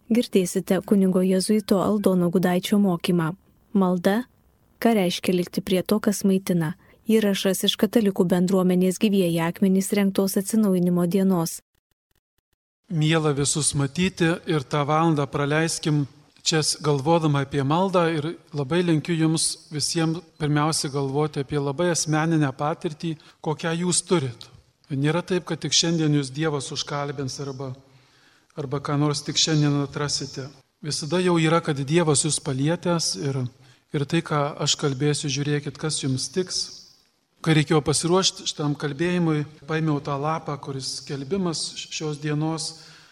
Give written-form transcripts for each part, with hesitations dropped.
Girdėsite kunigo jėzuito Aldono Gudaičio mokymą. Malda, ką reiškia likti prie to, kas maitina. Įrašas iš Katalikų bendruomenės Gyvieji akmenys rengtos atsinaujinimo dienos. Miela visus matyti ir tą valandą praleiskim čia galvodama apie maldą ir labai linkiu jums visiems pirmiausia galvoti apie labai asmeninę patirtį, kokią jūs turit. Nėra taip, kad tik šiandien jūs Dievas užkalbins arba ką nors tik šiandien atrasite. Visada jau yra, kad Dievas jūs palietęs ir tai, ką aš kalbėsiu, žiūrėkit, kas jums tiks. Kai reikėjo pasiruošti šitam kalbėjimui, paėmiau tą lapą, kuris skelbimas šios dienos.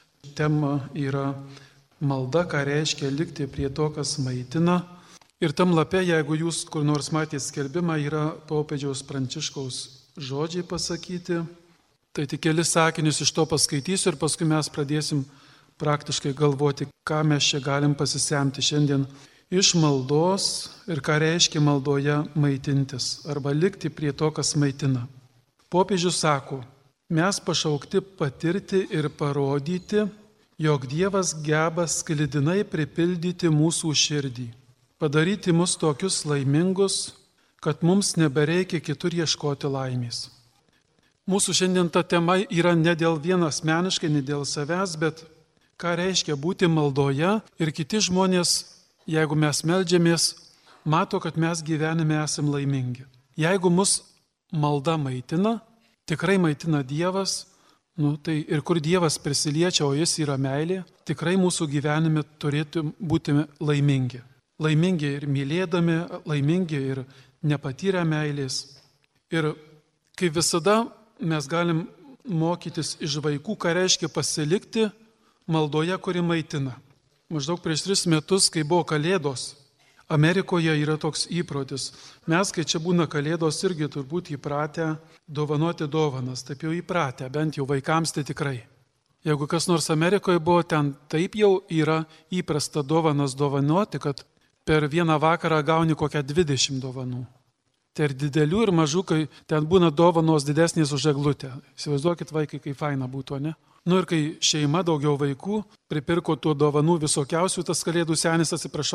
Tema yra malda, ką reiškia likti prie to, kas maitina. Ir tam lape, jeigu jūs kur nors matėte skelbimą, yra popiežiaus Pranciškaus žodžiai pasakyti. Tai tik kelis sakinius iš to paskaitysiu ir paskui mes pradėsim praktiškai galvoti, ką mes čia galim pasisemti šiandien iš maldos ir ką reiškia maldoje maitintis arba likti prie to, kas maitina. Popiežius sako, mes pašaukti patirti ir parodyti, jog Dievas geba sklidinai pripildyti mūsų širdį, padaryti mus tokius laimingus, kad mums nebereikia kitur ieškoti laimės. Mūsų šiandien ta tema yra ne dėl vienas asmeniškai, ne dėl savęs, bet ką reiškia būti maldoje ir kiti žmonės, jeigu mes meldžiamės, mato, kad mes gyvenime esam laimingi. Jeigu mus malda maitina, tikrai maitina Dievas, tai ir kur Dievas prisiliečia, o jis yra meilė, tikrai mūsų gyvenime turėtų būti laimingi. Laimingi ir mylėdami, laimingi ir nepatyrę meilės. Ir kaip visada mes galim mokytis iš vaikų, ką reiškia pasilikti maldoje, kuri maitina. Maždaug prieš 3 metus, kai buvo Kalėdos, Amerikoje yra toks įprotis. Mes, kai čia būna Kalėdos, irgi turbūt įpratę dovanoti dovanas. Taip jau įpratę, bent jau vaikams tai tikrai. Jeigu kas nors Amerikoje buvo, ten taip jau yra įprasta dovanas dovanoti, kad per vieną vakarą gauni kokią 20 dovanų. Tai ir didelių ir mažų, kai ten būna dovanos didesnės už eglutę. Įsivaizduokit vaikai, kaip faina būtų, ne? Ir kai šeima daugiau vaikų pripirko tų dovanų visokiausių, tas Kalėdų senis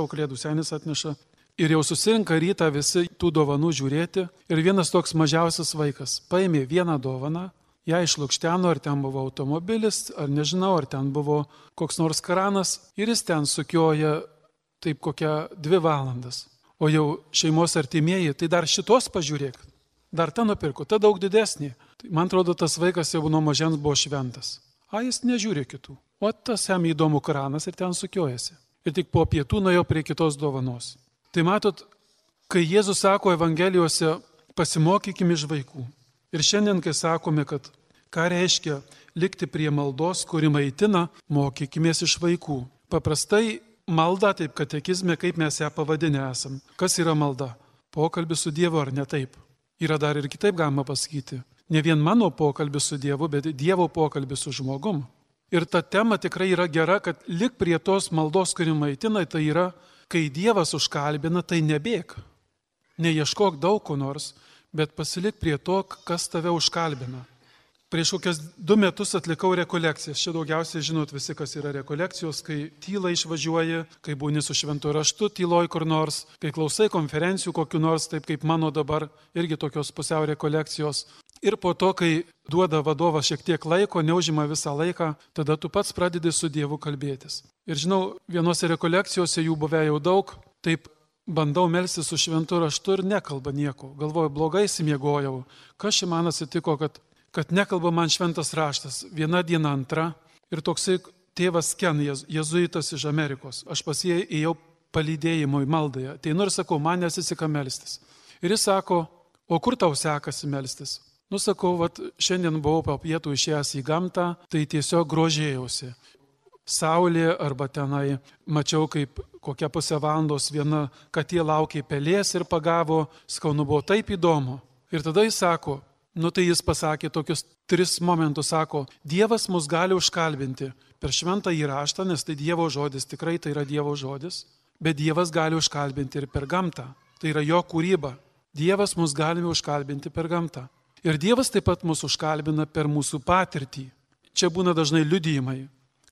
atneša. Ir jau susirinka rytą visi tų dovanų žiūrėti. Ir vienas toks mažiausias vaikas paėmė vieną dovaną, ją išlukšteno, ar ten buvo automobilis, ar nežinau, ar ten buvo koks nors kranas. Ir jis ten sukioja taip kokią 2 valandas. O jau šeimos artimieji, tai dar šitos pažiūrėk, dar tą nupirko, ta daug didesnė. Tai man atrodo, tas vaikas jau nuo mažens buvo šventas. Jis nežiūri kitų. O tas jam įdomu kranas ir ten sukiojasi. Ir tik po pietų nuėjo prie kitos dovanos. Tai matot, kai Jėzus sako Evangelijose, pasimokykime iš vaikų. Ir šiandien, kai sakome, kad ką reiškia likti prie maldos, kuri maitina, mokykimės iš vaikų. Paprastai malda, taip katekizme, kaip mes ją pavadinę esam. Kas yra malda? Pokalbis su Dievu ar ne taip? Yra dar ir kitaip galima pasakyti. Ne vien mano pokalbis su Dievu, bet Dievo pokalbis su žmogum. Ir ta tema tikrai yra gera, kad lik prie tos maldos, kuri maitina, tai yra, kai Dievas užkalbina, tai nebėk. Neieškok daug ko nors, bet pasilik prie to, kas tave užkalbina. Prieš kokias 2 metus atlikau rekolekcijas. Čia daugiausiai žinot visi, kas yra rekolekcijos, kai tyla išvažiuoji, kai būni su šventu raštu, tyloj kur nors, kai klausai konferencijų kokiu nors, taip kaip mano dabar, irgi tokios pusiau rekolekcijos. Ir po to, kai duoda vadovas šiek tiek laiko, neužima visą laiką, tada tu pats pradedi su Dievu kalbėtis. Ir žinau, vienose rekolekcijose jų buvę jau daug, taip bandau melstis su šventu raštu ir nekalba nieko. Galvoju, blogai įsimiegojau. Kas čia man atsitiko, kad nekalba man šventas raštas. Viena diena, antra. Ir toksai tėvas Ken, jėzuitas iš Amerikos. Aš pas jį ėjau palydėjimo į maldąją. Tai ir sakau, man nesiseka melstis. Ir jis sako, o kur tau sekasi melstis? Sakau, šiandien buvau po pietų išėjęs į gamtą, tai tiesiog grožėjausi. Saulė arba tenai mačiau, kaip kokią 1/2 valandos viena katė laukė pelės ir pagavo, skaunu buvo taip įdomu. Ir tada jis sako, tai jis pasakė tokius 3 momentus, sako, Dievas mus gali užkalbinti per šventąjį raštą, nes tai Dievo žodis, tikrai tai yra Dievo žodis, bet Dievas gali užkalbinti ir per gamtą, tai yra jo kūryba. Dievas mus gali užkalbinti per gamtą. Ir Dievas taip pat mus užkalbina per mūsų patirtį. Čia būna dažnai liudijimai.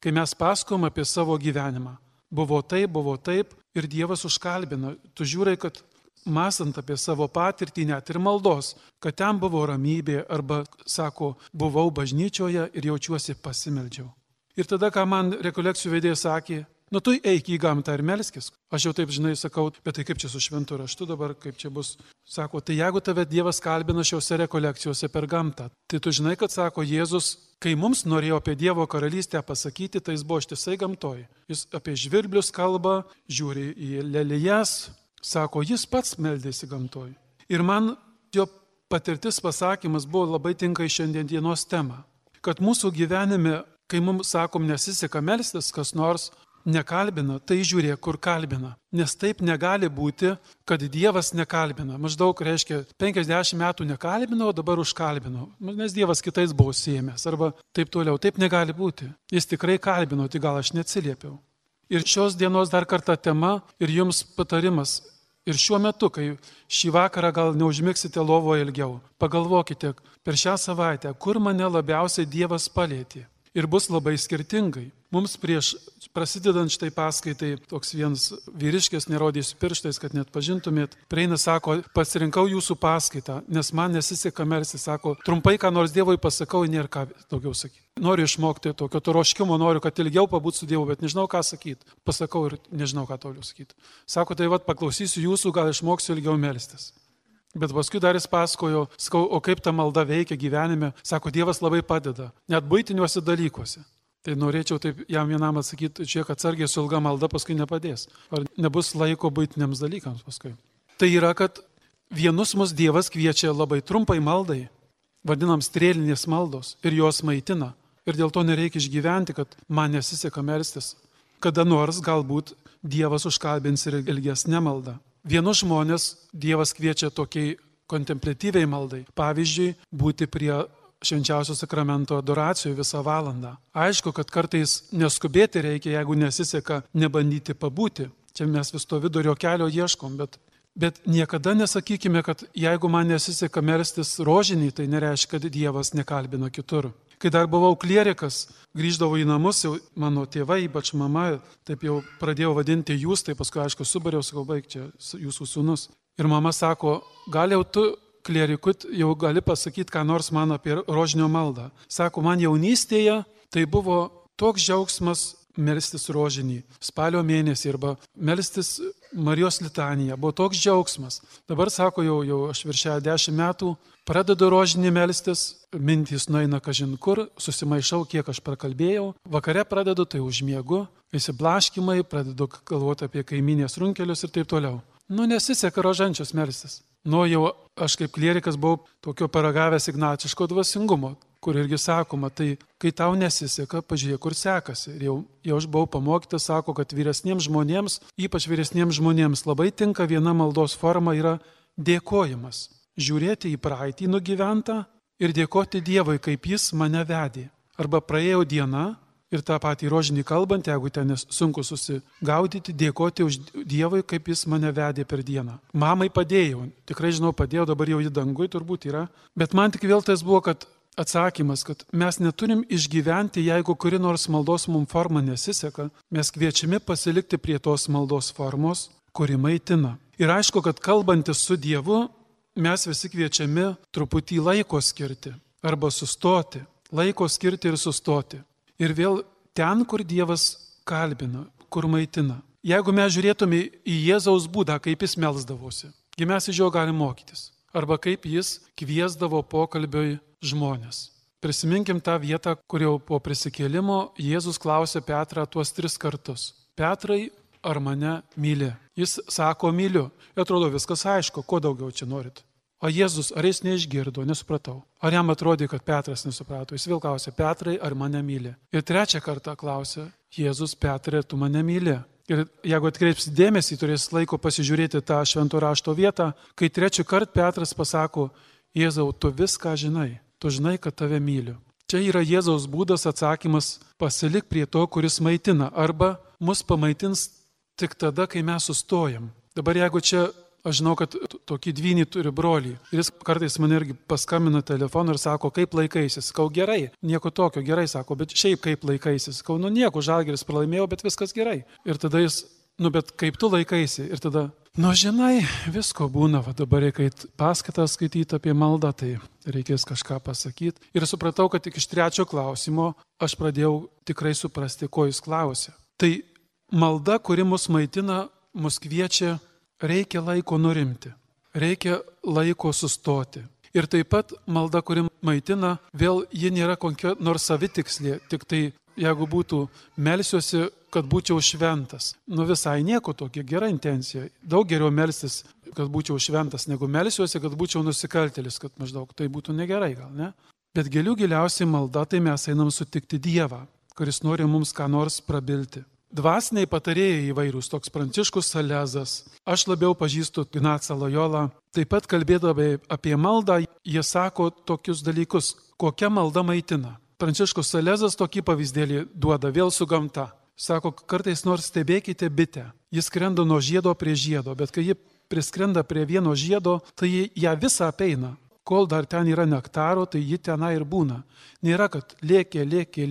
kai mes pasakojam apie savo gyvenimą. Buvo taip ir Dievas užkalbina. Tu žiūrai, kad mąstant apie savo patirtį, net ir maldos, kad ten buvo ramybė arba, sako, buvau bažnyčioje ir jaučiuosi pasimeldžiau. Ir tada, ką man rekolekcijų vedėjas sakė, tu eik į gamtą ir melskis. Aš jau taip, sakau, bet tai kaip čia su šventu raštu dabar, kaip čia bus. Sako, tai jeigu tave Dievas kalbina šiuose rekolekcijose per gamtą, tai tu žinai, kad sako Jėzus, kai mums norėjo apie Dievo karalystę pasakyti, tai jis buvo ištisai gamtoj. Jis apie žvirblius kalba, žiūri į lelijas, sako, jis pats meldėsi gamtoj. Ir man jo patirtis pasakymas buvo labai tinka į šiandienos temą. Kad mūsų gyvenime, kai mums sakom nesiseka melstis, kas nors nekalbina, tai žiūrėk, kur kalbina. Nes taip negali būti, kad Dievas nekalbina. Maždaug reiškia 50 metų nekalbino, o dabar užkalbino. Nes Dievas kitais buvo siejęs. Arba taip toliau. Taip negali būti. Jis tikrai kalbino, tai gal aš neatsiliepiau. Ir šios dienos dar kartą tema ir jums patarimas. Ir šiuo metu, kai šį vakarą gal neužmigsite lovoje ilgiau, pagalvokite per šią savaitę, kur mane labiausiai Dievas palėtė. Ir bus labai skirtingai. Mums prieš prasidedant štai paskaitai, toks vienas vyriškis, nerodysiu pirštais, kad net pažintumėt, prieina, sako, pasirinkau jūsų paskaitą, nes man nesiseka melstis, sako, trumpai, ką nors Dievui pasakau, nėra ką daugiau sakyti. Noriu išmokti tokio troškimo, noriu, kad ilgiau pabūt su Dievu, bet nežinau, ką sakyti. Pasakau ir nežinau, ką toliau sakyti. Sako, tai paklausysiu jūsų, gal išmoksiu ilgiau melstis. Bet paskui dar jis pasakojo, sakau, o kaip ta malda veikia gyvenime, sako, Dievas labai padeda, net buitiniuose dalykuose. Tai norėčiau taip jam vienam atsakyti, žiūrėk, atsargiai su ilga malda paskui nepadės. Ar nebus laiko buitiniams dalykams paskui. Tai yra, kad vienus mus Dievas kviečia labai trumpai maldai, vadinam strėlinės maldos, ir jos maitina. Ir dėl to nereikia išgyventi, kad man nesiseka melstis. Kada nors galbūt Dievas užkalbins ir ilgesnę maldą. Vienus žmonės Dievas kviečia tokiai kontempliatyviai maldai. Pavyzdžiui, būti prie švenčiausio sakramento adoracijų visą valandą. Aišku, kad kartais neskubėti reikia, jeigu nesiseka nebandyti pabūti. Čia mes vis to vidurio kelio ieškom, bet niekada nesakykime, kad jeigu man nesiseka melstis rožinį, tai nereiškia, kad Dievas nekalbina kitur. Kai dar buvau klierikas, grįždavau į namus, jau mano tėvai, ypač mama, taip jau pradėjau vadinti jūs, tai paskui aišku subariau, sakau, baig čia jūsų sūnus. Ir mama sako, gal jau tu klierikut jau gali pasakyti, ką nors man apie rožinio maldą. Sako, man jaunystėje tai buvo toks džiaugsmas melstis rožinį, spalio mėnesį arba melstis Marijos litaniją. Buvo toks džiaugsmas. Dabar, sako, jau aš virš 10 metų pradedu rožinį melstis, mintys nueina kažin kur, susimaišau, kiek aš prakalbėjau. Vakare pradedu, tai užmiegu, įsiblaškimai, pradedu galvoti apie kaiminės runkelius ir taip toliau. Nesiseka rožančios melstis. Jau aš kaip klierikas buvau tokio paragavęs ignaciško dvasingumo, kur irgi sakoma, tai kai tau nesiseka, pažiūrėk, kur sekasi. Ir jau aš buvau pamokytas, sako, kad vyresniems žmonėms, ypač vyresniems žmonėms, labai tinka viena maldos forma yra dėkojimas. Žiūrėti į praeitį nugyventą ir dėkoti Dievui, kaip jis mane vedė. Arba praėjo diena ir tą patį rožinį kalbant, jeigu ten sunku susigaudyti, dėkoti už Dievui, kaip jis mane vedė per dieną. Mamai padėjau, tikrai žinau, padėjau, dabar jau į dangui turbūt yra. Bet man tik vėl tas buvo, kad atsakymas, kad mes neturim išgyventi, jeigu kuri nors maldos mums forma nesiseka, mes kviečiami pasilikti prie tos maldos formos, kuri maitina. Ir aišku, kad kalbantis su Dievu, mes visi kviečiami truputį laiko skirti arba sustoti. Laiko skirti ir sustoti. Ir vėl ten, kur Dievas kalbina, kur maitina. Jeigu mes žiūrėtume į Jėzaus būdą, kaip jis melsdavosi, mes iš jo galim mokytis. Arba kaip jis kviesdavo pokalbiui žmonės. Prisiminkim tą vietą, kur jau po prisikėlimo Jėzus klausė Petrą tuos 3 kartus. Petrai, ar mane myli? Jis sako, myliu. Ir atrodo viskas aišku, ko daugiau čia norit. O Jėzus, ar jis neišgirdo, nesupratau. Ar jam atrodė, kad Petras nesuprato? Jis vėl klausė, Petrai, ar mane myli? Ir 3 kartą klausė, Jėzus, Petrai, tu mane myli? Ir jeigu atkreipsi dėmesį, turės laiko pasižiūrėti tą švento rašto vietą, kai 3 kartą Petras pasako, Jėzau, tu viską žinai, tu žinai, kad tave myliu. Čia yra Jėzaus būdas, atsakymas, pasilik prie to, kuris maitina, arba mus pamaitins tik tada, kai mes sustojam. Dabar jeigu čia Aš žinau, kad tokį dvynį turi brolį. Ir jis kartais man irgi paskambina telefonu ir sako, kaip laikaisi. Sakau, gerai, nieko tokio, gerai, sako, bet šiaip kaip laikaisi. Sakau, nieko, Žalgiris pralaimėjo, bet viskas gerai. Ir tada jis, bet kaip tu laikaisi? Ir tada, žinai, visko būna, dabar reikia paskaitą skaityti apie maldą, tai reikės kažką pasakyti. Ir supratau, kad tik iš 3 klausimo aš pradėjau tikrai suprasti, ko jis klausė. Tai malda, kuri mus maitina, mus kviečia, reikia laiko nurimti, reikia laiko sustoti. Ir taip pat malda, kuri maitina, vėl ji nėra kokia nors savitikslė, tik tai jeigu būtų melsiuosi, kad būčiau šventas. Visai nieko, tokia gera intencija. Daug geriau melstis, kad būčiau šventas, negu melsiuosi, kad būčiau nusikaltėlis, kad maždaug tai būtų negerai, gal ne? Bet giliausiai malda, tai mes einam sutikti Dievą, kuris nori mums ką nors prabilti. Dvasiniai patarėjai įvairūs, toks Pranciškus Salezas. Aš labiau pažįstu Ignacą Lojolą. Taip pat kalbėdami apie maldą, jie sako tokius dalykus, kokia malda maitina. Pranciškus Salezas tokį pavyzdėlį duoda vėl su gamta. Sako, kartais nors stebėkite bitę. Jis skrenda nuo žiedo prie žiedo, bet kai ji priskrenda prie vieno žiedo, tai ją visą apeina. Kol dar ten yra nektaro, tai ji tenai ir būna. Nėra, kad lėkė.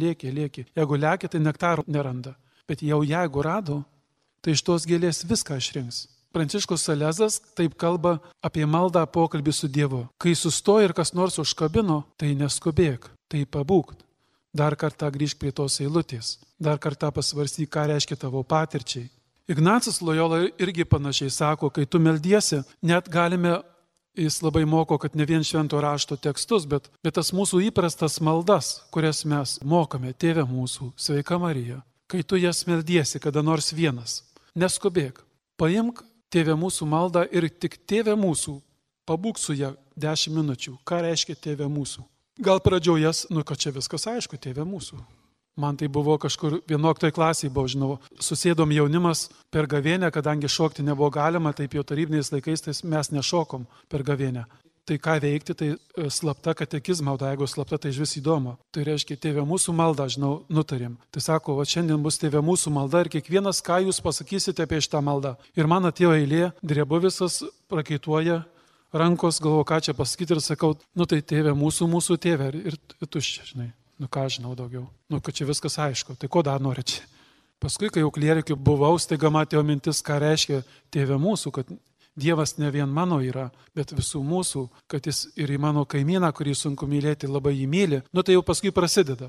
Jeigu lėkė, tai nektaro neranda. Bet jau jeigu rado, tai iš tos gėlės viską išrinks. Pranciškus Salezas taip kalba apie maldą pokalbį su Dievu. Kai sustoja ir kas nors užkabino, tai neskubėk, tai pabūk. Dar kartą grįžk prie tos eilutės. Dar kartą pasvarstyk, ką reiškia tavo patirčiai. Ignacas Lojola irgi panašiai sako, kai tu meldiesi, net galime, jis labai moko, kad ne vien švento rašto tekstus, bet tas mūsų įprastas maldas, kurias mes mokame, Tėve mūsų, Sveika Marija. Kai tu jas meldiesi, kada nors vienas, neskubėk, paimk Tėve mūsų maldą ir tik Tėve mūsų, pabūk su ją 10 minučių. Ką reiškia Tėve mūsų? Gal pradžiojas, kad čia viskas aišku, Tėve mūsų. Man tai buvo kažkur 11 klasėje, žinau, susėdom jaunimas per gavėnę, kadangi šokti nebuvo galima, taip jau tarybiniais laikais tai mes nešokom per gavėnę. Tai ką veikti, tai slapta katekizmą, o jeigu slapta, tai iš vis įdomu. Tai reiškia, Tėve mūsų maldą, žinau, nutarėm. Tai sako, šiandien bus Tėve mūsų malda ir kiekvienas, ką jūs pasakysite apie šitą maldą. Ir man atėjo eilė, drebu visas, prakaituoja rankos, galvoju, ką čia pasakyti ir sakau, tai Tėve mūsų Tėve ir tuščia, žinai. Ką žinau daugiau. Kad čia viskas aišku. Tai ko dar nori čia? Paskui, kai jau klierikiu buvau, staiga matėjo mintis, ką reiškia Tėve mūsų, kad Dievas ne vien mano yra, bet visų mūsų, kad jis ir į mano kaimyną, kurį sunku mylėti, labai jį myli. Tai jau paskui prasideda.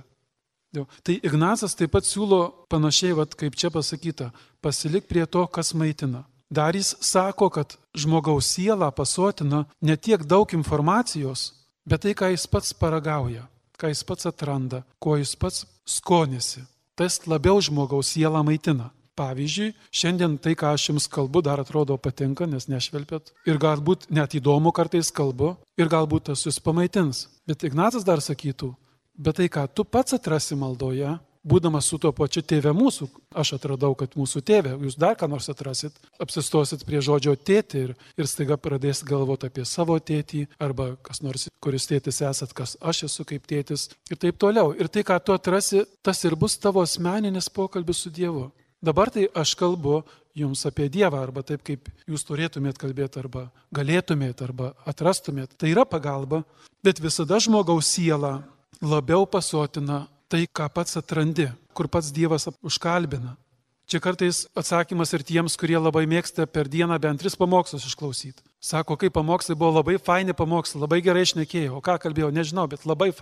Tai Ignacas taip pat siūlo panašiai, kaip čia pasakyta, pasilik prie to, kas maitina. Dar jis sako, kad žmogaus sielą pasotina ne tiek daug informacijos, bet tai, ką jis pats paragauja, ką jis pats atranda, ko jis pats skonisi. Tas labiau žmogaus sielą maitina. Pavyzdžiui, šiandien tai, ką aš jums kalbu, dar atrodo patinka, nes nešvelpėt. Ir galbūt net įdomu kartais kalbu, ir galbūt tas jūs pamaitins. Bet Ignacas dar sakytų, bet tai, ką tu pats atrasi maldoje, būdamas su tuo pačiu Tėve mūsų, aš atradau, kad mūsų Tėve, jūs dar ką nors atrasit, apsistosit prie žodžio tėtį ir staiga pradėsit galvoti apie savo tėtį, arba kas nors, kuris tėtis esat, kas aš esu kaip tėtis, ir taip toliau. Ir tai, ką tu atrasi, tas ir bus tavo asmeninis pokalbis su Dievu. Dabar tai aš kalbu jums apie Dievą, arba taip, kaip jūs turėtumėt kalbėti, arba galėtumėt, arba atrastumėt. Tai yra pagalba, bet visada žmogaus siela labiau pasotina tai, ką pats atrandi, kur pats Dievas užkalbina. Čia kartais atsakymas ir tiems, kurie labai mėgsta per dieną bent 3 pamokslus išklausyti. Sako, kaip pamokslai buvo labai faini pamokslai, labai gerai šnekėjau, o ką kalbėjau, nežinau, bet labai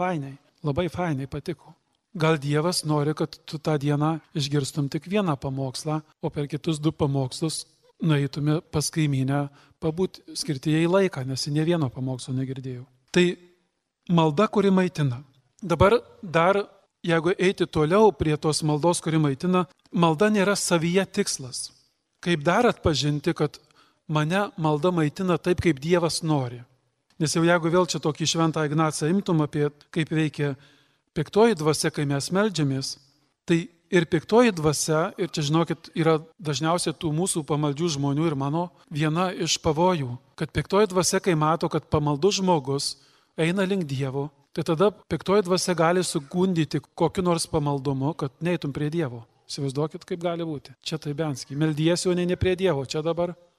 fainai patiko. Gal Dievas nori, kad tu tą dieną išgirstum tik vieną pamokslą, o per kitus 2 pamokslus nueitume pas kaimynę pabūti, skirti jai laiką, nes ne vieno pamokslo negirdėjau. Tai malda, kuri maitina. Dabar dar, jeigu eiti toliau prie tos maldos, kuri maitina, malda nėra savyje tikslas. Kaip dar atpažinti, kad mane malda maitina taip, kaip Dievas nori. Nes jau jeigu vėl čia tokį šventą Ignacą imtum apie kaip veikia piktoji dvasia, kai mes meldžiamės, tai ir piktoji dvasia, ir čia žinokit, yra dažniausiai tų mūsų pamaldžių žmonių ir mano viena iš pavojų, kad piktoji dvasia, kai mato, kad pamaldus žmogus eina link Dievo, tai tada piktoji dvasia gali sugundyti kokiu nors pamaldumu, kad neitum prie Dievo. Įsivaizduokit, kaip gali būti. Čia tai benskiai. Meldiesi, o ne prie Dievo. Čia dabar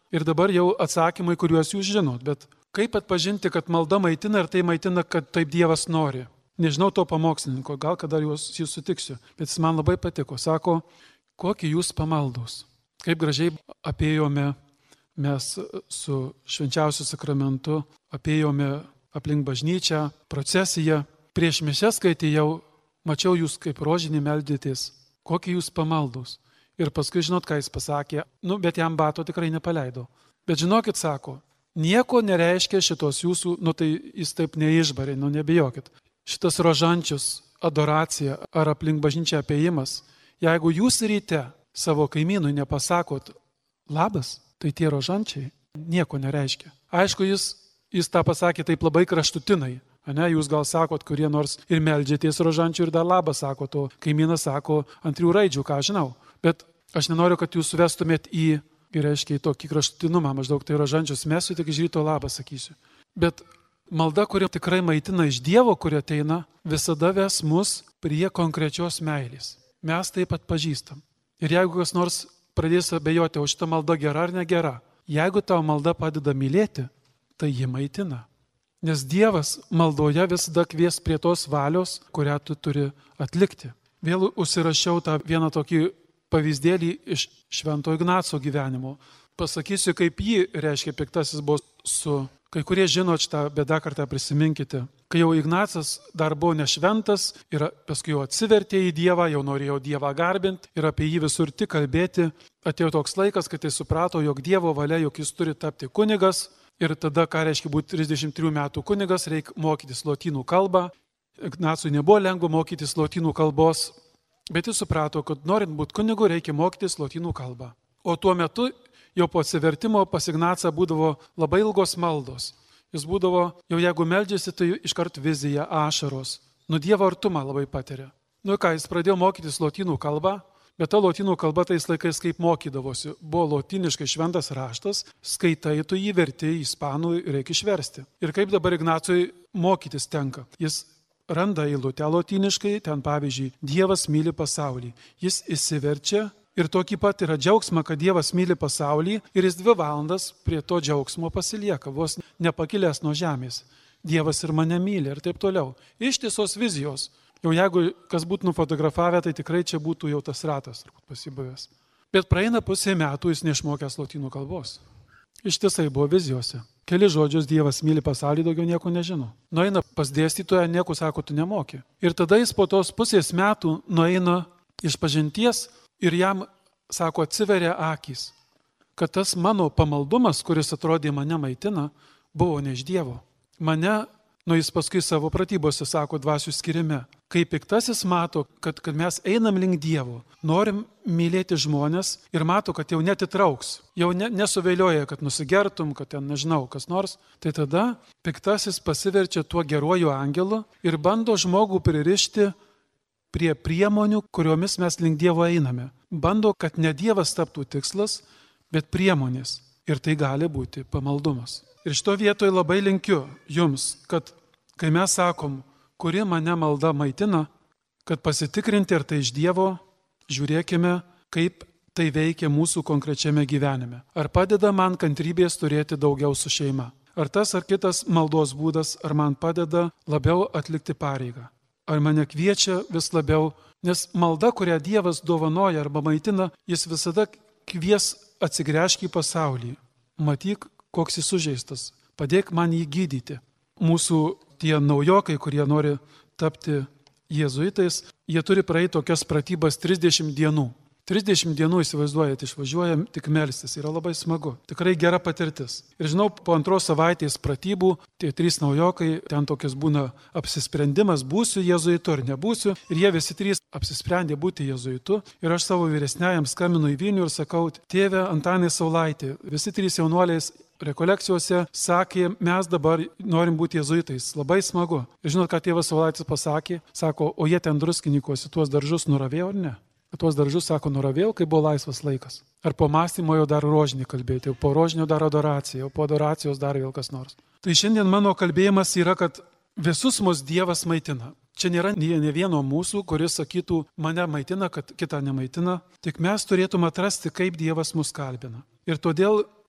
Ir dabar jau atsakymai, kuriuos jūs žinot, bet kaip atpažinti, kad malda maitina ir tai maitina, kad taip Dievas nori. Nežinau to pamokslininko, gal kada jūs sutiksiu, bet jis man labai patiko. Sako, kokie jūs pamaldus. Kaip gražiai apėjome mes su švenčiausiu sakramentu, apėjome aplink bažnyčią, procesiją. Prieš mišias, kai atėjau, mačiau jūs kaip rožinį meldėtės, kokie jūs pamaldus. Ir paskui žinot, ką jis pasakė, bet jam bato tikrai nepaleido. Bet žinokit, sako, nieko nereiškia šitos jūsų, tai jis taip neišbarė, nebijokit. Šitas rožančius, adoracija ar aplink bažnyčią apėjimas, jeigu jūs ryte savo kaimynui nepasakot labas, tai tie rožančiai nieko nereiškia. Aišku, jis tą pasakė taip labai kraštutinai. Jūs gal sakot, kurie nors ir meldžiaties rožančių ir dar labas sakot, o kaimynas sako ant 3 raidžių, ką žinau. Bet aš nenoriu, kad jūs suvestumėt į tokį kraštutinumą, maždaug tai rožančius mesiu, tik iš ryto labas sakysiu. Bet malda, kuri tikrai maitina iš Dievo, kuri ateina, visada ves mus prie konkrečios meilės. Mes taip pat pažįstam. Ir jeigu kas nors pradės abejoti, o šita malda gera ar negera, jeigu tau malda padeda mylėti, tai ji maitina. Nes Dievas maldoje visada kvies prie tos valios, kurią tu turi atlikti. Vėl užsirašiau tą vieną tokį pavyzdėlį iš Švento Ignaco gyvenimo. Pasakysiu, kaip jį reiškia piktasis buvo su... Kai kurie žinot šitą bėdą, kartą prisiminkite. Kai jau Ignacas dar buvo nešventas ir paskui jau atsivertė į Dievą, jau norėjo Dievą garbinti ir apie jį visur tik kalbėti, atėjo toks laikas, kad jis suprato, jog Dievo valia, jog jis turi tapti kunigas ir tada, ką reiškia būti 33 metų kunigas, reikia mokytis lotynų kalbą. Ignacui nebuvo lengva mokytis lotynų kalbos, bet jis suprato, kad norint būti kunigu, reikia mokytis lotynų kalbą. O tuo metu jau po atsivertimo pas Ignacą būdavo labai ilgos maldos. Jis būdavo, jau jeigu meldžiasi, tai iškart vizija, ašaros. Dievo artumą labai patiria. Jis pradėjo mokytis lotynų kalbą, bet ta lotynų kalba tais laikais kaip mokydavosi. Buvo lotyniškai šventas raštas, skaitai, tu jį verti į ispanų, reikia išversti. Ir kaip dabar Ignacui mokytis tenka. Jis randa eilutę lotyniškai, ten pavyzdžiui, Dievas myli pasaulį. Jis įsiverčia. Ir tokį pat yra džiaugsmą, kad Dievas myli pasaulį ir jis 2 valandas prie to džiaugsmo pasilieka, vos nepakilęs nuo žemės. Dievas ir mane myli ir taip toliau. Ištisos vizijos. Jau jeigu kas būtų nufotografavę, tai tikrai čia būtų jau tas ratas pasibuvęs. Bet praeina pusė metų, jis neišmokęs lotynų kalbos. Ištisai buvo vizijose. Keli žodžius Dievas myli pasaulį, daugiau nieko nežino. Nueina pas dėstytoją, nieko sako, tu nemoki. Ir tada jis po tos pusės metų nueina iš pažinties. Ir jam, sako, atsiveria akys, kad tas mano pamaldumas, kuris atrodė mane maitina, buvo ne iš Dievo. Mane, jis paskui savo pratybose, sako, dvasių skirime. Kai piktasis mato, kad mes einam link Dievo, norim mylėti žmonės ir mato, kad jau netitrauks, jau nesuveilioja, kad nusigertum, kad ten nežinau kas nors, tai tada piktasis pasiverčia tuo geruoju angelu ir bando žmogų pririšti prie priemonių, kuriomis mes link Dievo einame. Bando, kad ne Dievas taptų tikslas, bet priemonės. Ir tai gali būti pamaldumas. Ir šito vietoje labai linkiu jums, kad kai mes sakom, kuri mane malda maitina, kad pasitikrinti, ar tai iš Dievo, žiūrėkime, kaip tai veikia mūsų konkrečiame gyvenime. Ar padeda man kantrybės turėti daugiau su šeima? Ar tas ar kitas maldos būdas, ar man padeda labiau atlikti pareigą? Ar mane kviečia vis labiau, nes malda, kurią Dievas dovanoja arba maitina, jis visada kvies atsigręžk į pasaulį. Matyk, koks jis sužeistas, padėk man jį gydyti. Mūsų tie naujokai, kurie nori tapti jėzuitais, jie turi praeiti tokias pratybas 30 dienų. 30 dienų, įsivaizduojate, išvažiuojam tik melstis, yra labai smagu, tikrai gera patirtis. Ir žinau, po 2 savaitės pratybų, tie 3 naujokai, ten tokias būna apsisprendimas, būsiu jėzuitu ar nebūsiu, ir jie visi 3 apsisprendė būti jėzuitu, ir aš savo vyresniajam skambinu į Vilnių ir sakau, tėve Antanai Saulaitį, visi 3 jaunuoliais rekolekcijose sakė, mes dabar norim būti jėzuitais, labai smagu. Ir žinot, ką tėvas Saulaitis pasakė, sako, o jie ten Druskinykuose tuos daržus nuravėjo ar ne? Tuos daržus, sako, nuravėjau, kai buvo laisvas laikas. Ar po mąstymo jau dar rožinį kalbėti, po rožinio dar adoraciją, po adoracijos dar vėl kas nors. Tai šiandien mano kalbėjimas yra, kad visus mus Dievas maitina. Čia nėra ne vieno mūsų, kuris sakytų, mane maitina, kad kitą nemaitina. Tik mes turėtume atrasti, kaip Dievas mus kalbina. Ir todėl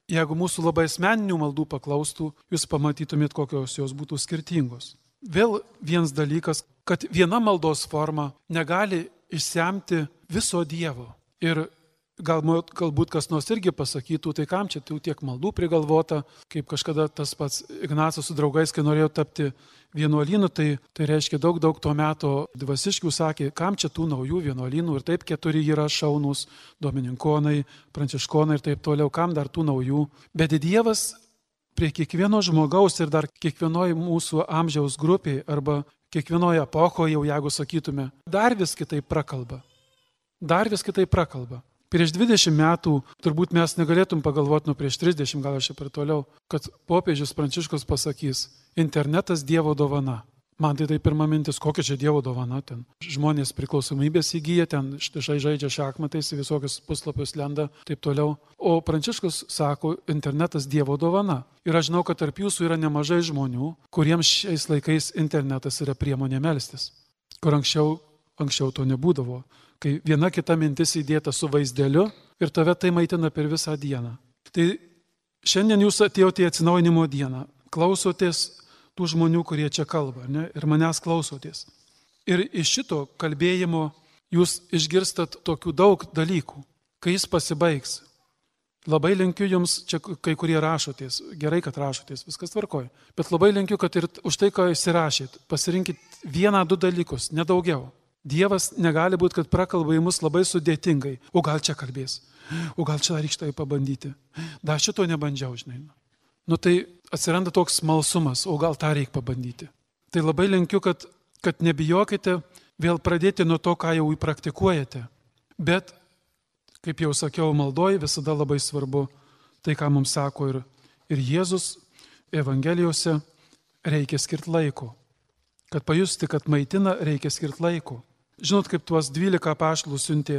jeigu mūsų labai asmeninių maldų paklaustų, jūs pamatytumėt, kokios jos būtų skirtingos. Vėl vienas dalykas, kad viena maldos forma negali išsemti viso Dievo. Ir galbūt kas nors irgi pasakytų, tai kam čia tiek maldų prigalvota, kaip kažkada tas pats Ignacas su draugais, kai norėjo tapti vienuolynu, tai reiškia daug to meto dvasiškių sakė, kam čia tų naujų vienuolynų ir taip 4 yra šaunūs, domininkonai, pranciškonai ir taip toliau, kam dar tų naujų. Bet Dievas prie kiekvieno žmogaus ir dar kiekvienoje mūsų amžiaus grupėje arba kiekvienoje epochoje, jau jeigu sakytume, dar vis kitaip prakalba. Prieš 20 metų turbūt mes negalėtum pagalvoti, prieš 30, gal aš ir per toliau, kad popiežius Pranciškus pasakys, internetas Dievo dovana. Man tai pirma mintis, kokia čia Dievo dovana ten. Žmonės priklausomybės įgyja, ten žaidžia šachmatais, visokius puslapius lenda, taip toliau. O Pranciškus sako, internetas Dievo dovana. Ir aš žinau, kad tarp jūsų yra nemažai žmonių, kuriems šiais laikais internetas yra priemonė melstis, kur anksčiau to nebūdavo. Kai viena kita mintis įdėta su vaizdeliu ir tave tai maitina per visą dieną. Tai šiandien jūs atėjote į atsinaujinimo dieną, klausotės tų žmonių, kurie čia kalba, ne? Ir manęs klausotės. Ir iš šito kalbėjimo jūs išgirstat tokių daug dalykų, kai jis pasibaigs. Labai linkiu jums, čia kai kurie rašotės, gerai, kad rašotės, viskas tvarkoja, bet labai linkiu, kad ir už tai, ką įsirašėt, pasirinkit 1-2 dalykus, nedaugiau. Dievas negali būti, kad prakalba į mus labai sudėtingai. O gal čia kalbės? O gal čia reikia tai pabandyti? Dar šito nebandžiau, žinai. Tai atsiranda toks smalsumas, o gal tą reikia pabandyti. Tai labai linkiu, kad nebijokite vėl pradėti nuo to, ką jau praktikuojate. Bet, kaip jau sakiau, maldoj visada labai svarbu tai, ką mums sako ir Jėzus Evangelijose, reikia skirti laiko. Kad pajusti, kad maitina, reikia skirti laiko. Žinot, kaip tuos 12 apaštalų siuntė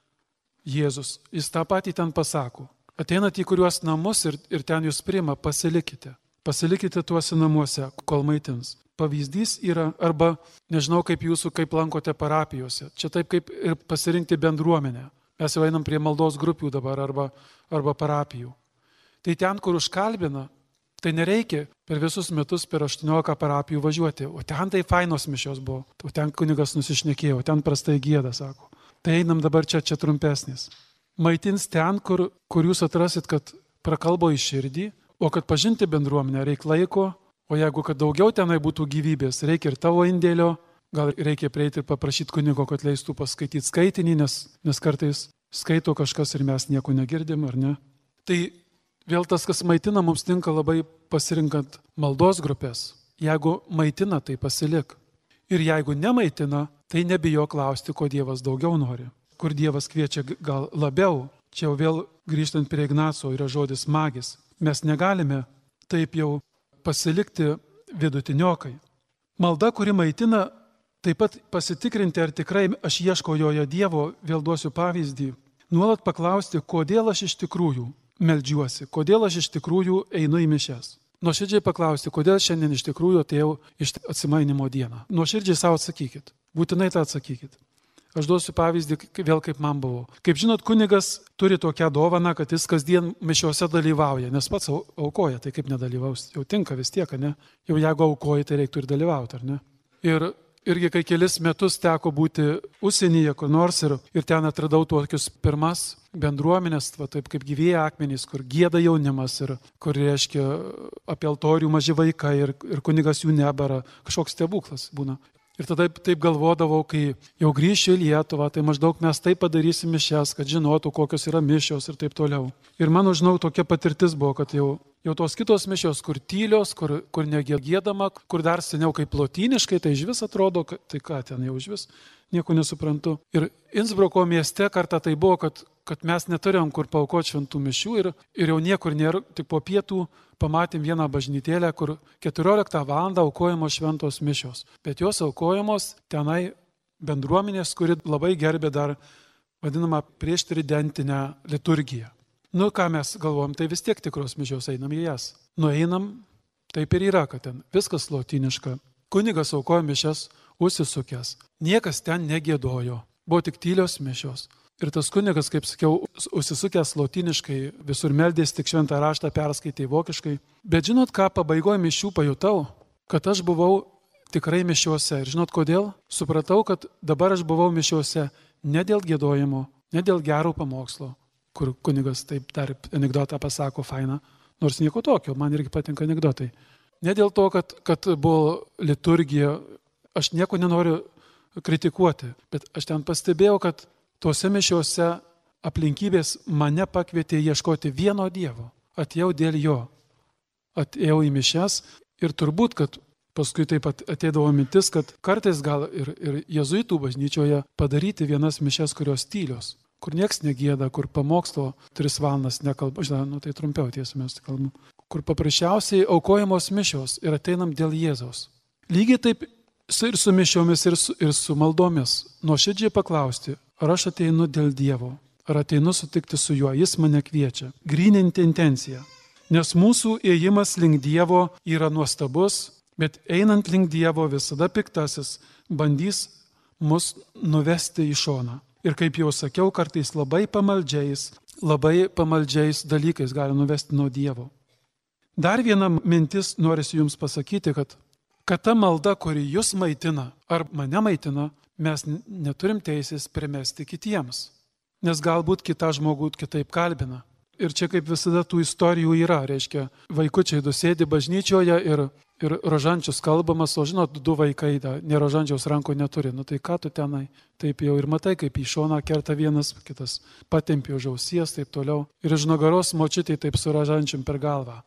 Jėzus. Jis tą patį ten pasako. Ateinat į kuriuos namus ir ten jūs priima, pasilikite. Pasilikite tuose namuose, kol maitins. Pavyzdys yra, arba nežinau, kaip lankote parapijose. Čia taip kaip ir pasirinkti bendruomenę. Mes jau einam prie maldos grupių dabar arba parapijų. Tai ten, kur užkalbina, tai nereikia per visus metus per 18 parapijų važiuoti. O ten tai fainos mišios buvo. O ten kunigas nusišnekėjo, ten prastai gieda, sako. Tai einam dabar čia trumpesnis. Maitins ten, kur jūs atrasit, kad prakalbo į širdį, o kad pažinti bendruomenę reikia laiko, o jeigu kad daugiau tenai būtų gyvybės, reikia ir tavo indėlio, gal reikia prieiti ir paprašyti kunigo, kad leistų paskaityti skaitinį, nes kartais skaito kažkas ir mes nieko negirdim, ar ne? Tai vėl tas, kas maitina, mums tinka labai pasirinkant maldos grupės. Jeigu maitina, tai pasilik. Ir jeigu nemaitina, tai nebijo klausti, ko Dievas daugiau nori. Kur Dievas kviečia gal labiau. Čia jau vėl grįžtant prie Ignaco yra žodis magis. Mes negalime taip jau pasilikti vidutiniokai. Malda, kuri maitina, taip pat pasitikrinti, ar tikrai aš ieškau joje Dievo, vėl duosiu pavyzdį. Nuolat paklausti, kodėl aš iš tikrųjų meldžiuosi, kodėl aš iš tikrųjų einu į mišias. Nuoširdžiai paklausti, kodėl šiandien iš tikrųjų atėjau iš atsimainimo dieną. Nuoširdžiai savo atsakykit, būtinai tą atsakykit. Aš duosiu pavyzdį vėl kaip man buvo. Kaip žinot, kunigas turi tokią dovaną, kad jis kasdien mišiuose dalyvauja, nes pats aukoja, tai kaip nedalyvaus, jau tinka vis tiek, ne? Jau jeigu aukoji, tai reiktų ir dalyvauti, ar ne? Ir irgi, kai kelis metus teko būti užsienyje kur nors ir ten atradau tokius pirmas bendruomenės, taip kaip gyvieji akmenys, kur gieda jaunimas ir kur reiškia apie altorių maži vaikai ir kunigas jų nebara, kažkoks stebuklas būna. Ir tada taip galvodavau, kai jau grįšiu į Lietuvą, tai maždaug mes taip padarysim mišias, kad žinotų, kokios yra mišios ir taip toliau. Ir mano, žinau, tokia patirtis buvo, kad jau tos kitos mišios, kur tylios, kur negėdama, kur dar seniau kaip lotyniškai, tai išvis atrodo, tai ką ten jau išvis, nieko nesuprantu. Ir Innsbruko mieste kartą tai buvo, kad mes neturėjom kur paaukoti šventų mišių ir jau niekur nėra, tik po pietų pamatėm vieną bažnytėlę, kur 14 valandą aukojamos šventos mišios. Bet jos aukojamos tenai bendruomenės, kuri labai gerbė dar vadinamą prieštridentinę liturgiją. Ką mes galvojam, tai vis tiek tikros mišios, einam į jas. Einam, taip ir yra, kad ten viskas lotyniška. Kunigas aukojo mišias užsisukęs. Niekas ten negėdojo. Buvo tik tylios mišios. Ir tas kunigas, kaip sakiau, užsisukęs lotyniškai, visur meldės, tik šventą raštą perskaitė vokiškai. Bet žinot, ką pabaigoje mišių pajutau? Kad aš buvau tikrai mišiuose. Ir žinot kodėl? Supratau, kad dabar aš buvau mišiuose ne dėl giedojimo, ne dėl gerų pamokslo, kur kunigas taip dar anekdotą pasako fainą, nors nieko tokio, man irgi patinka anekdotai. Ne dėl to, kad buvo liturgija, aš nieko nenoriu kritikuoti, bet aš ten pastebėjau, kad tuose mišiuose aplinkybės mane pakvietė ieškoti vieno Dievo. Atėjau dėl jo. Atėjau į mišias ir turbūt, kad paskui taip pat ateidavo mintis, kad kartais gal ir jėzuitų bažnyčioje padaryti vienas mišias, kurios tylios, kur nieks negėda, kur pamokslo 3 valandas nekalba, tai trumpiau tiesiog mes kalbam, kur paprasčiausiai aukojamos mišios ir ateinam dėl Jėzaus. Lygiai taip ir su mišiomis, ir su maldomis. Nuoširdžiai paklausti, ar aš ateinu dėl Dievo, ar ateinu sutikti su juo, jis mane kviečia. Gryninti intenciją. Nes mūsų ėjimas link Dievo yra nuostabus, bet einant link Dievo visada piktasis bandys mus nuvesti į šoną. Ir kaip jau sakiau, kartais labai pamaldžiais dalykais gali nuvesti nuo Dievo. Dar viena mintis norisi jums pasakyti, kad ta malda, kuri jūs maitina ar mane maitina, mes neturim teisės primesti kitiems. Nes galbūt kitą žmogų kitaip kalbina. Ir čia kaip visada tų istorijų yra, reiškia, vaikučiai dusėdi bažnyčioje ir rožančius kalbamas, o žinot, 2 vaikai ne rožančiaus rankų neturi. Tai ką tu tenai? Taip jau ir matai, kaip į šoną kerta vienas, kitas patempė už ausies, taip toliau. Ir iš nugaros močiutė taip su rožančium per galvą.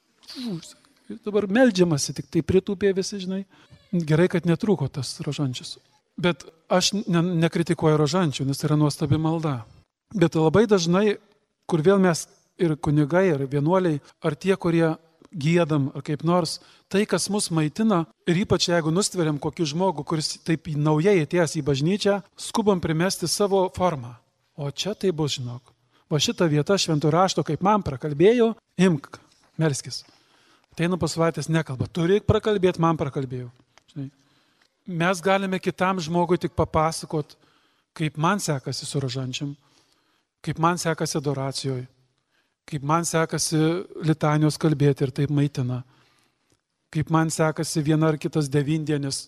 Dabar meldžiamasi, tik tai pritūpė visi, žinai. Gerai, kad netrūko tas rožančius. Bet aš nekritikuoju rožančių, nes tai yra nuostabi malda. Bet labai dažnai, kur vėl mes ir kunigai, ir vienuoliai, ar tie, kurie giedam, ar kaip nors, tai, kas mus maitina, ir ypač jeigu nustveriam kokį žmogų, kuris taip naujai atėjęs į bažnyčią, skubam primesti savo formą. O čia tai bus, žinok. Va šita vieta šventų rašto, kaip man prakalbėjo, imk, melskis. Ateina pasvaitės, nekalba. Turi prakalbėti, man prakalbėjau. Žinai. Mes galime kitam žmogui tik papasakot, kaip man sekasi su rožančiam, kaip man sekasi adoracijoje, kaip man sekasi litanijos kalbėti ir taip maitina, kaip man sekasi viena ar kitas devindienis,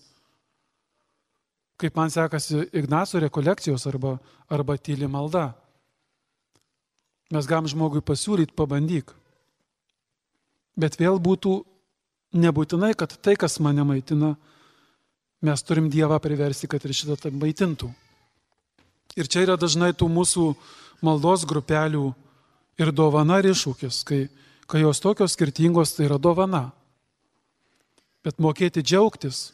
kaip man sekasi Ignaco rekolekcijos arba tyli malda. Mes galim žmogui pasiūlyti, pabandyk. Bet vėl būtų nebūtinai, kad tai, kas mane maitina, mes turim Dievą priversti, kad ir šitą tai maitintų. Ir čia yra dažnai tų mūsų maldos grupelių ir dovana ir iššūkis, kai jos tokios skirtingos, tai yra dovana. Bet mokėti džiaugtis,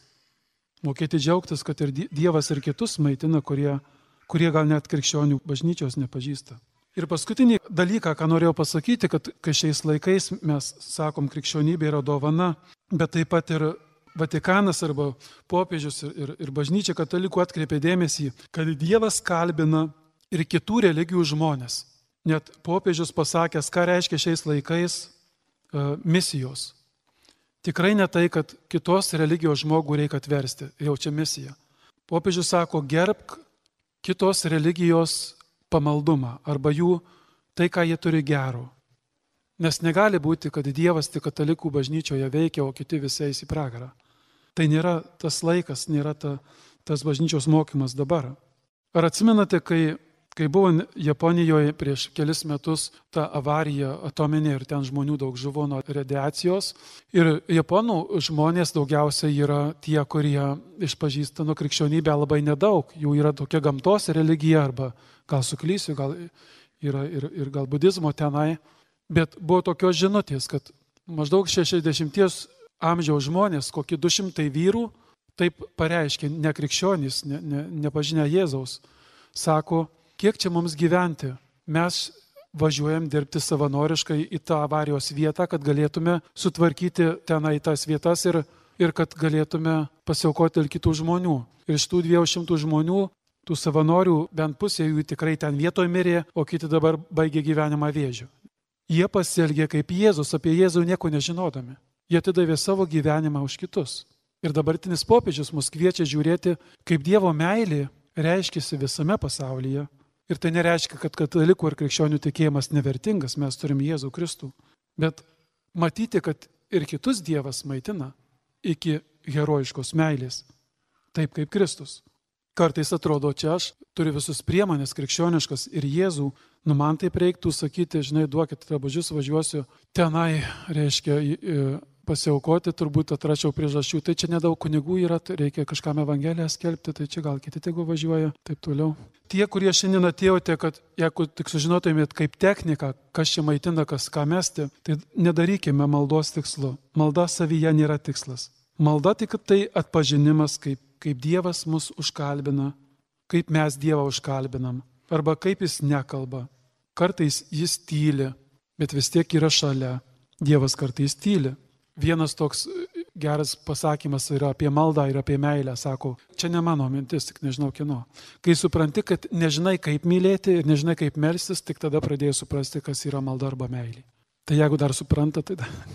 kad ir Dievas ir kitus maitina, kurie gal net krikščionių bažnyčios nepažįsta. Ir paskutinį dalyką, ką norėjau pasakyti, kad kai šiais laikais mes sakom, krikščionybė yra dovana, bet taip pat ir Vatikanas arba popiežius ir bažnyčia katalikų atkreipė dėmesį, kad Dievas kalbina ir kitų religijų žmonės. Net popiežius pasakęs, ką reiškia šiais laikais misijos. Tikrai ne tai, kad kitos religijos žmogų reikia atversti, jau čia misija. Popiežius sako, gerbk kitos religijos pamaldumą arba jų tai, ką jie turi gero. Nes negali būti, kad Dievas tik katalikų bažnyčioje veikia, o kiti visi eis į pragarą. Tai nėra tas laikas, nėra tas bažnyčios mokymas dabar. Ar atsimenate, kai buvo Japonijoje prieš kelis metus ta avarija atominė ir ten žmonių daug žuvo nuo radiacijos. Ir japonų žmonės daugiausiai yra tie, kurie išpažįsta nuo krikščionybę labai nedaug. Jų yra tokia gamtos religija arba gal suklysiu, gal yra ir gal budizmo tenai. Bet buvo tokios žinutės, kad maždaug 60 amžiaus žmonės, kokį 200 vyrų, taip pareiškė, nekrikščionys, nepažinę Jėzaus, sako, kiek čia mums gyventi? Mes važiuojam dirbti savanoriškai į tą avarijos vietą, kad galėtume sutvarkyti tenai tas vietas ir kad galėtume pasiaukoti ir kitų žmonių. Ir iš tų 200 žmonių, tų savanorių, bent pusė jų tikrai ten vietoje mirė, o kiti dabar baigė gyvenimą vėžiu. Jie pasielgė kaip Jėzus, apie Jėzų nieko nežinodami. Jie atidavė savo gyvenimą už kitus. Ir dabartinis popiežius mus kviečia žiūrėti, kaip Dievo meilė reiškiasi visame pasaulyje Ir tai nereiškia, kad katalikų ir krikščionių tikėjimas nevertingas, mes turim Jėzų Kristų. Bet matyti, kad ir kitus Dievas maitina iki herojiškos meilės, taip kaip Kristus. Kartais atrodo, čia aš turiu visus priemonės krikščioniškas ir Jėzų, man taip reiktų sakyti, žinai, duokit drabužius, važiuosiu tenai, reiškia, pasiaukoti, turbūt atračiau priežasčių. Tai čia nedaug kunigų yra, reikia kažkam evangeliją skelbti, tai čia gal kiti tegu važiuoja, taip toliau. Tie, kurie šiandien atėjote, kad jeigu tik sužinotumėt kaip technika, kas čia maitina, kas ką mesti, tai nedarykime maldos tikslu. Malda savyje nėra tikslas. Malda tik tai atpažinimas, kaip Dievas mus užkalbina, kaip mes Dievą užkalbinam, arba kaip jis nekalba. Kartais jis tyli, bet vis tiek yra šalia. Dievas kartais tyli. Vienas toks geras pasakymas yra apie maldą ir apie meilę, sako, čia ne mano mintis, tik nežinau kieno. Kai supranti, kad nežinai kaip mylėti ir nežinai kaip melstis, tik tada pradėjai suprasti, kas yra malda arba meilė. Tai jeigu dar suprantat,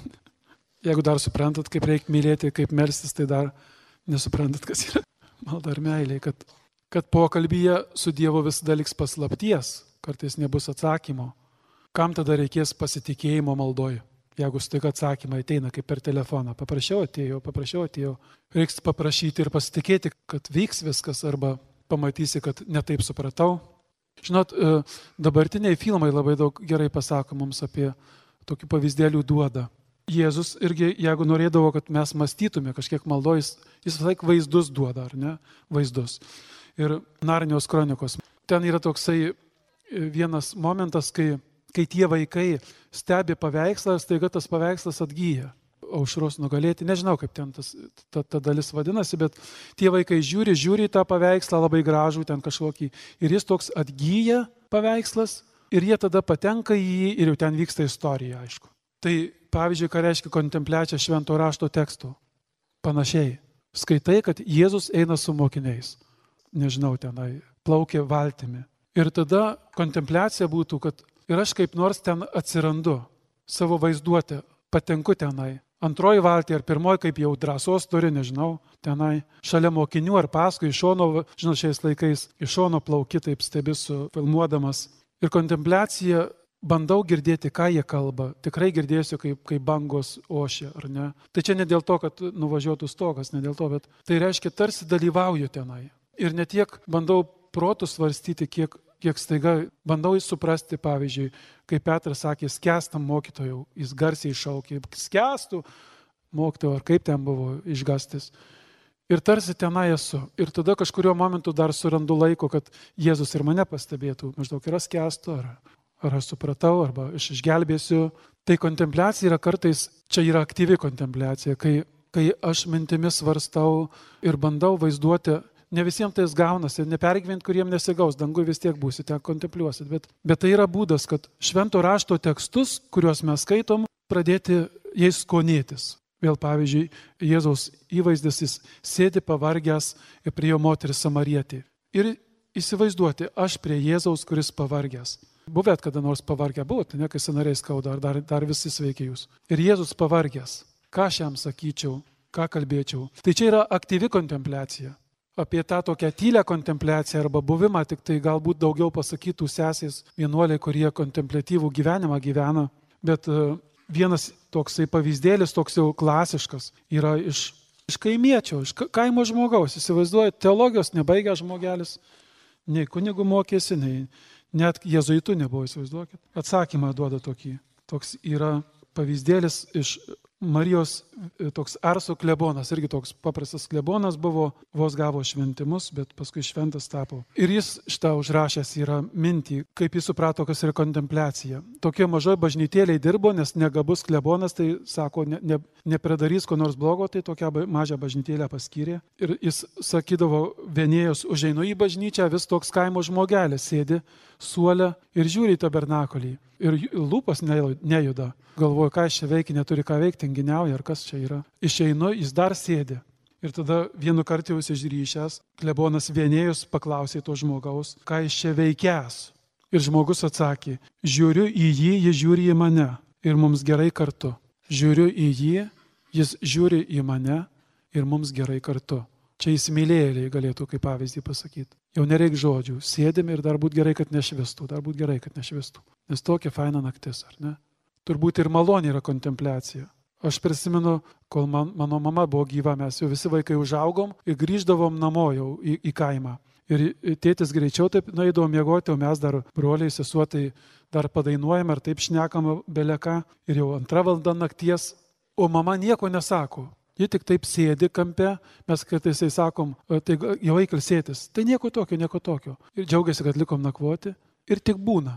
kaip reikia mylėti, kaip melstis, tai dar nesuprantat, kas yra malda ar meilė, kad pokalbyje su Dievu visada liks paslapties, kartais nebus atsakymo. Kam tada reikės pasitikėjimo maldoje? Jeigu staiga atsakymai ateina kaip per telefoną, paprašiau atėjau, reiks paprašyti ir pasitikėti, kad vyks viskas, arba pamatysi, kad netaip supratau. Žinot, dabartiniai filmai labai daug gerai pasako mums apie tokių pavyzdėlių duoda. Jėzus irgi, jeigu norėdavo, kad mes mąstytume kažkiek maldojus, jis laik vaizdus duoda, ar ne? Vaizdus. Ir Narnijos kronikos. Ten yra toksai vienas momentas, kai tie vaikai stebi paveikslą, staiga tas paveikslas atgyja. Aušros nugalėti, nežinau, kaip ten ta dalis vadinasi, bet tie vaikai žiūri į tą paveikslą labai gražų, ten kažkokį, ir jis toks atgyja paveikslas, ir jie tada patenka į jį ir jau ten vyksta istorija, aišku. Tai pavyzdžiui, ką reiškia kontempliacija švento rašto tekstų. Panašiai. Skaitai, kad Jėzus eina su mokiniais. Nežinau, tenai plaukia valtimi. Ir tada kontempliacija būtų, kad ir aš kaip nors ten atsirandu, savo vaizduotę, patenku tenai. Antroji valtį ar pirmoji, kaip jau drąsos turi, nežinau, tenai. Šalia mokinių ar paskui iš šono, žinau, šiais laikais iš šono plauki, taip stebi su filmuodamas. Ir kontempliacija, bandau girdėti, ką jie kalba. Tikrai girdėsiu, kaip bangos ošia, ar ne. Tai čia ne dėl to, kad nuvažiuotų stogas, ne dėl to, bet tai reiškia, tarsi dalyvauju tenai. Ir ne tiek bandau protų svarstyti, kiek staiga bandau suprasti, pavyzdžiui, kaip Petras sakė, skęstam mokytojau, jis garsiai šaukė, skęstų mokytojau, ar kaip ten buvo išgastis. Ir tarsi tenai esu. Ir tada kažkurio momentu dar surandu laiko, kad Jėzus ir mane pastebėtų, maždaug yra skęstu, ar aš supratau, arba aš išgelbėsiu. Tai kontempliacija yra kartais, čia yra aktyvi kontempliacija, kai aš mintimis svarstau ir bandau vaizduoti. Ne visiems tai gaunasi, nepergyvent, kuriem nesigaus, dangui vis tiek būsite, kontempliuosit. Bet tai yra būdas, kad švento rašto tekstus, kuriuos mes skaitom, pradėti jais skonėtis. Vėl pavyzdžiui, Jėzaus įvaizdis, jis sėdi pavargęs ir prie jo moteris samarietė. Ir įsivaizduoti, aš prie Jėzaus, kuris pavargęs. Buvėt kada nors pavargę būt, ne, kai sąnariai skauda, ar dar visi sveiki jūs. Ir Jėzus pavargęs. Ką aš jam sakyčiau, ką kalbėčiau. Tai čia yra aktyvi kontempliacija. Apie tą tokią tylę kontempliaciją arba buvimą, tik tai galbūt daugiau pasakytų sesės vienuoliai, kurie kontempliatyvų gyvenimą gyvena. Bet vienas toksai pavyzdėlis, toks jau klasiškas, yra iš kaimiečio, iš kaimo žmogaus. Įsivaizduoju, teologijos nebaigęs žmogelis, nei kunigų mokėsi, nei net jėzuitų nebuvo, įsivaizduokit. Atsakymą duoda tokį. Toks yra pavyzdėlis iš Marijos toks Arso klebonas, irgi toks paprastas klebonas buvo, vos gavo šventimus, bet paskui šventas tapo. Ir jis šitą užrašęs yra mintį, kaip jis suprato, kas yra kontempliacija. Tokie mažoj bažnytėliai dirbo, nes negabus klebonas, tai sako, nepredarys ko nors blogo, tai tokią mažą bažnytėlę paskyrė. Ir jis sakydavo, vienėjos užeinu į bažnyčią, vis toks kaimo žmogelis sėdi suole ir žiūri į tabernakulį. Ir lūpas nejuda. Galvoju, ką aš čia veikia, neturi ką veikti, tinginiauja, ar kas čia yra. Išeinu, jis dar sėdi. Ir tada vienu kartu jau išryšęs, klebonas vienėjus paklausė to žmogaus, ką jis čia veikęs. Ir žmogus atsakė, žiūriu į jį, jis žiūri į mane. Ir mums gerai kartu. Žiūriu į jį, jis žiūri į mane ir mums gerai kartu. Čia įsimylėjėliai galėtų kaip pavyzdį pasakyti. Jau nereik žodžių, sėdime ir dar būt gerai, kad nešvistų, Nes tokia faina naktis, ar ne? Turbūt ir malonė yra kontempliacija. Aš prisimenu, kol mano mama buvo gyva, mes jau visi vaikai užaugom ir grįždavom namo jau į kaimą. Ir tėtis greičiau taip nueidavom miegoti, o mes dar broliai, sesuo, tai dar padainuojam ir taip šnekam beleką. Ir jau 2 valanda nakties, o mama nieko nesako. Ji tik taip sėdi kampe, mes kartais sakom, tai jau eik ilsėtis. Tai nieko tokio. Ir džiaugiasi, kad likom nakvoti. Ir tik būna.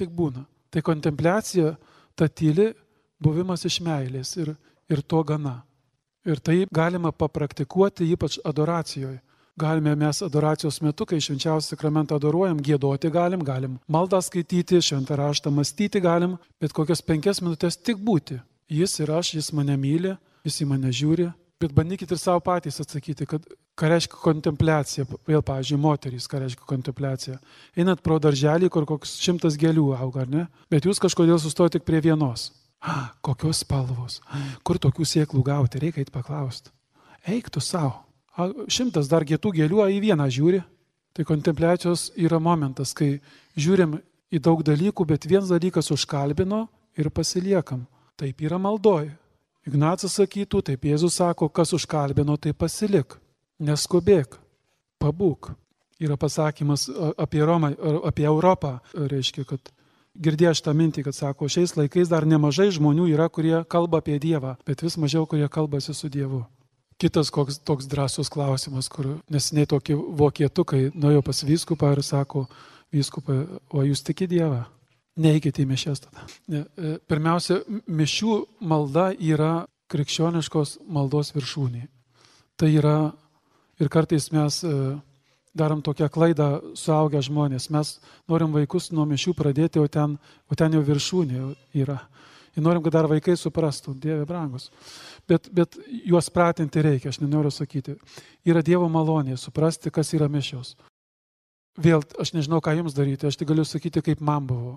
Tai kontempliacija, ta tyli buvimas iš meilės ir to gana. Ir tai galima papraktikuoti ypač adoracijoje. Galime mes adoracijos metu, kai švenčiausią sakramentą adoruojam, giedoti galim maldą skaityti, šventą raštą mąstyti galim, bet kokias 5 minutės tik būti. Jis ir aš, jis mane myli, jis į mane žiūri. Bet bandykit ir savo patys atsakyti, kad ką reiškia kontempliacija. Vėl, pavyzdžiui, moterys, ką reiškia kontempliacija. Einat pro darželį, kur koks 100 gėlių auga, ar ne? Bet jūs kažkodėl sustojate tik prie vienos. Kokios spalvos? Kur tokių sėklų gauti? Reikia eiti paklausti. Eik tu savo. 100 dar kitų gėlių, į vieną žiūri. Tai kontempliacijos yra momentas, kai žiūrim į daug dalykų, bet vienas dalykas užkalbino ir pasiliekam. Taip yra maldoj. Ignacas sakytų, taip Jėzus sako, kas užkalbino, tai pasilik. Neskubėk, pabūk. Yra pasakymas apie Europą, reiškia, kad girdėjau tą mintį, kad sako, šiais laikais dar nemažai žmonių yra, kurie kalba apie Dievą, bet vis mažiau, kurie kalbasi su Dievu. Kitas toks drąsus klausimas, kur neseniai tokie vokietukai nuėjo pas vyskupą ir sako, vyskupai, o jūs tiki Dievą? Neikite į mišias tada. Pirmiausia, mišių malda yra krikščioniškos maldos viršūnė. Tai yra, ir kartais mes darom tokią klaidą suaugę žmonės. Mes norim vaikus nuo mišių pradėti, o ten jau viršūnė yra. Ir norim, kad dar vaikai suprastų, Dieve brangus. Bet juos pratinti reikia, aš nenoriu sakyti. Yra Dievo malonė suprasti, kas yra mišios. Vėl, aš nežinau, ką jums daryti, aš tik galiu sakyti, kaip man buvo.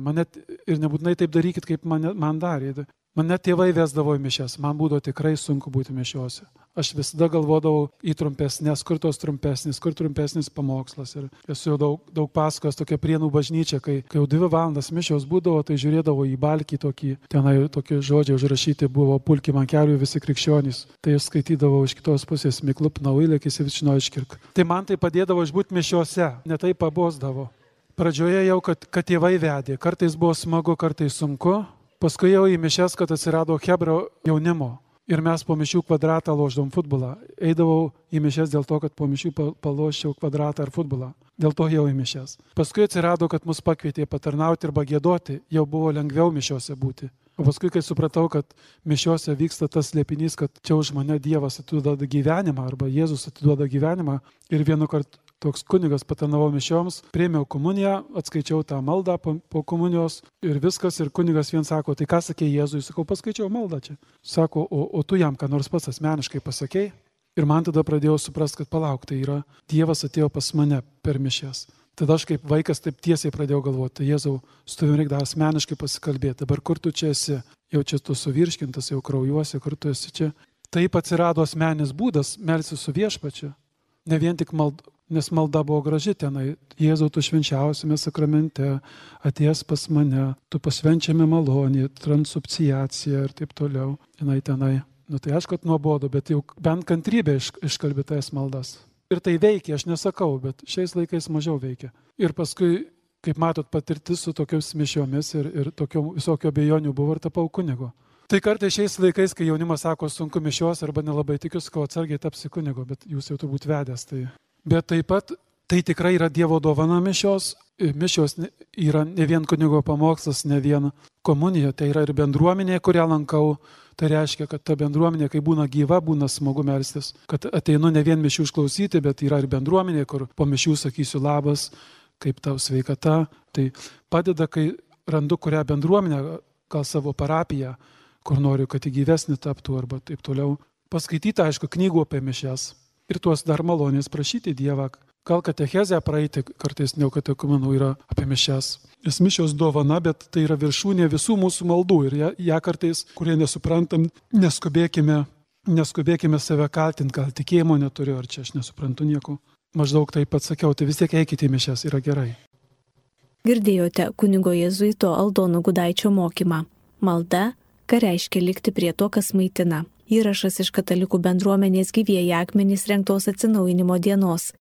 Ir nebūtinai taip darykit, kaip man darė. Mane tėvai vesdavo į mišias, man būdavo tikrai sunku būti mišiuose. Aš visada galvodavau į trumpesnės, kur trumpesnis pamokslas. Ir esu jau daug pasakojęs tokia Prienų bažnyčia, kai jau 2 valandas mišios būdavo, tai žiūrėdavo į balkį tenai tokie žodžiai užrašyti buvo pulkim ant kelių visi krikščionys. Tai aš skaitydavau iš kitos pusės Miklup nauilėkis ir vičino iškirk. Tai man tai padėdavo išbūti mišiuose, ne tai pabosdavo. Pradžioje jau, kad tėvai vedė, kartais buvo smagu, kartais sunku. Paskui jau į mišias, kad atsirado Hebro jaunimo ir mes po mišių kvadratą lošdom futbolą. Eidavau į mišias dėl to, kad po mišių paloščiau kvadratą ar futbolą. Dėl to jau į mišias. Paskui atsirado, kad mus pakvietė patarnauti ir giedoti, jau buvo lengviau mišiuose būti. O paskui, kai supratau, kad mišiuose vyksta tas slėpinys, kad čia už mane Dievas atiduoda gyvenimą arba Jėzus atiduoda gyvenimą ir vienu kartu toks kunigas patarnavo mišioms, priėmiau komuniją, atskaičiau tą maldą po komunijos ir viskas. Ir kunigas vien sako, tai ką sakė Jėzui? Sakau, paskaičiau maldą čia. Sako, o tu jam ką nors pats asmeniškai pasakei? Ir man tada pradėjau suprasti, kad palauk, tai yra Dievas atėjo pas mane per mišias. Tada aš kaip vaikas taip tiesiai pradėjau galvoti, tai Jėzau, su tavimi reikia dar asmeniškai pasikalbėti. Dabar kur tu čia esi? Jau čia tu suvirškintas, jau kraujuosi, kur tu esi čia? Taip atsirado asmeninis būdas melsti su Viešpačiu. Ne vien tik nes malda buvo graži tenai. Jėzau, tu švenčiausiame sakramente, atėjęs pas mane, tu pasvenčiame malonį, transubciaciją ir taip toliau. Tenai. Tai aišku, kad nuobodu, bet jau bent kantrybė iškalbi tas maldas. Ir tai veikia, aš nesakau, bet šiais laikais mažiau veikia. Ir paskui, kaip matot, patirtis su tokiamis mišiomis ir visokio abejonių buvo ir tapau kunigu. Tai kartais šiais laikais, kai jaunimas sako sunku mišios arba nelabai tikiuosi, ko atsargiai tapsi kunigu, bet jūs jau turbūt vedęs. Bet taip pat tai tikrai yra Dievo dovana mišios. Mišios yra ne vien kunigo pamokslas, ne vien komunija, tai yra ir bendruomenė, kurią lankau. Tai reiškia, kad ta bendruomenė, kai būna gyva, būna smagu melstis. Kad ateinu ne vien mišių išklausyti, bet yra ir bendruomenė, kur po mišių sakysiu labas, kaip tau sveikata. Tai padeda, kai randu kurią bendruomenę, gal savo parapiją, kur noriu, kad į gyvesnį taptų arba taip toliau. Paskaityti, aišku, knygų apie mišias. Ir tuos dar malonės prašyti Dievą. Gal katechezę praeiti, kartais neokatechumenų yra apie mišias. Nes mišios dovana, bet tai yra viršūnė visų mūsų maldų. Ir ją kartais, kurie nesuprantam, neskubėkime save kaltinti, gal tikėjimo neturiu, ar čia aš nesuprantu nieko. maždaug taip pat sakiau, tai vis tiek eikite į mišias, yra gerai. Girdėjote kunigo jėzuito Aldono Gudaičio mokymą. Malda, ką reiškia likti prie to, kas maitina. Įrašas iš Katalikų bendruomenės Gyvieji akmenys rengtos atsinaujinimo dienos.